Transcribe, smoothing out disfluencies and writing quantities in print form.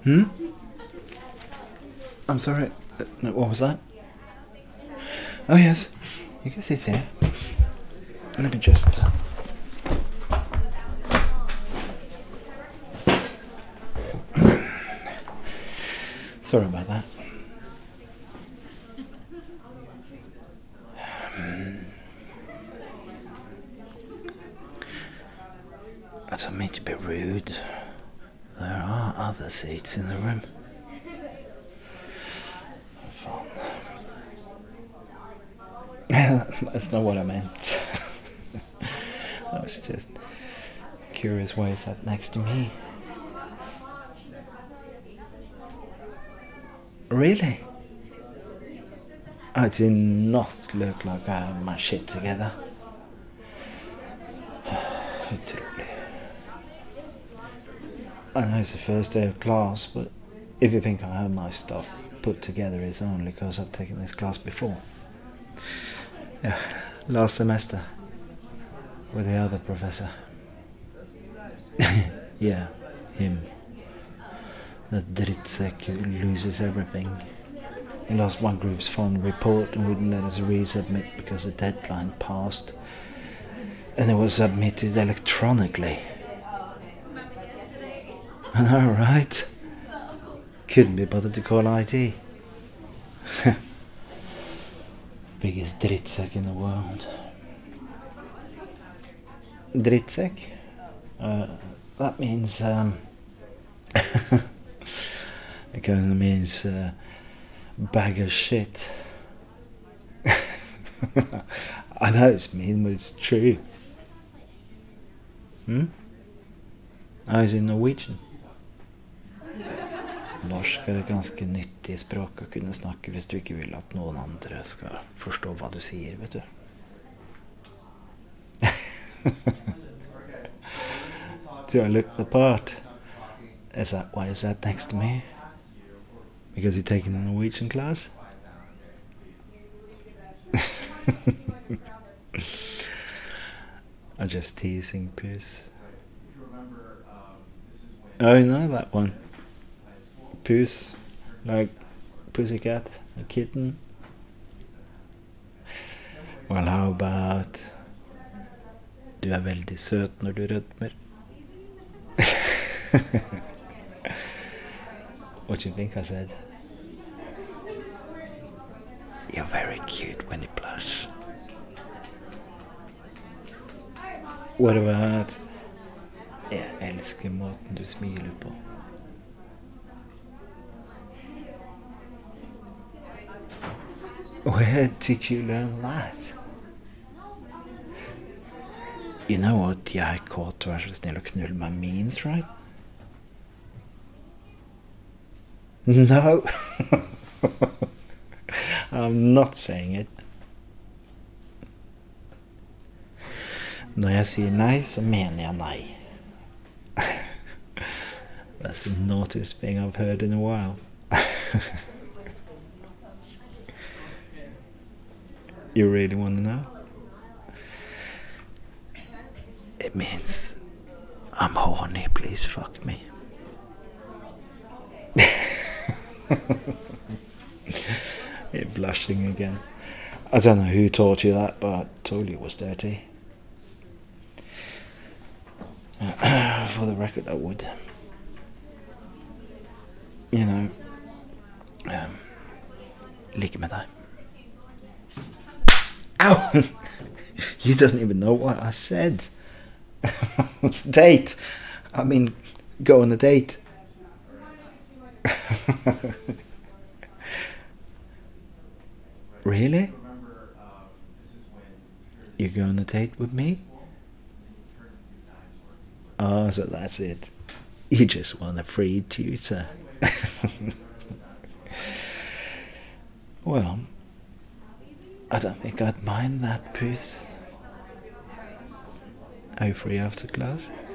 I'm sorry. No, what was that? Oh yes, you can sit here. Let me just. Sorry about that. I don't mean to be rude. There are other seats in the room. That's not what I meant. I was just curious why you sat next to me. Really? I do not look like I have my shit together. Truly. I know it's the first day of class, but if you think I have my stuff put together, it's only because I've taken this class before. Yeah, last semester. With the other professor. Yeah, him. That drittsäck who loses everything. He lost one group's phone report and wouldn't let us resubmit because the deadline passed. And it was submitted electronically. I know, right? Couldn't be bothered to call IT. Biggest drittsäck in the world. Drittsäck? That means, it kind of means bag of shit. I know it's mean, but it's true. I was in Norwegian. Norsk er et ganske nyttig språk å kunne snakke hvis du ikke vil at noen andre skal forstå hva du sier, vet du. Do I look the part? Is that why you sat next to me? Because you're taking a Norwegian class? I'm just teasing, Puss. Oh, you know that one. Puss, like pussycat, a kitten. Well, how about du er veldig søt når du rødmer? What do you think I said? You're very cute when you blush. What about jeg elsker måten du smiler på. Where did you learn that? You know what jeg kåt og er så snill å knulle meg means, right? No. I'm not saying it. Når jeg sier nei, så mener jeg nei. That's the naughtiest thing I've heard in a while. You really want to know? It means I'm horny, please fuck me. You're blushing again. I don't know who taught you that, but I told you it was dirty. For the record, I would. You know, ligge med deg. Ow! You don't even know what I said. Date. I mean, go on a date. Really? You go on a date with me? Oh, so that's it. You just want a free tutor. Well, I don't think I'd mind that, Puss. Are you free after class?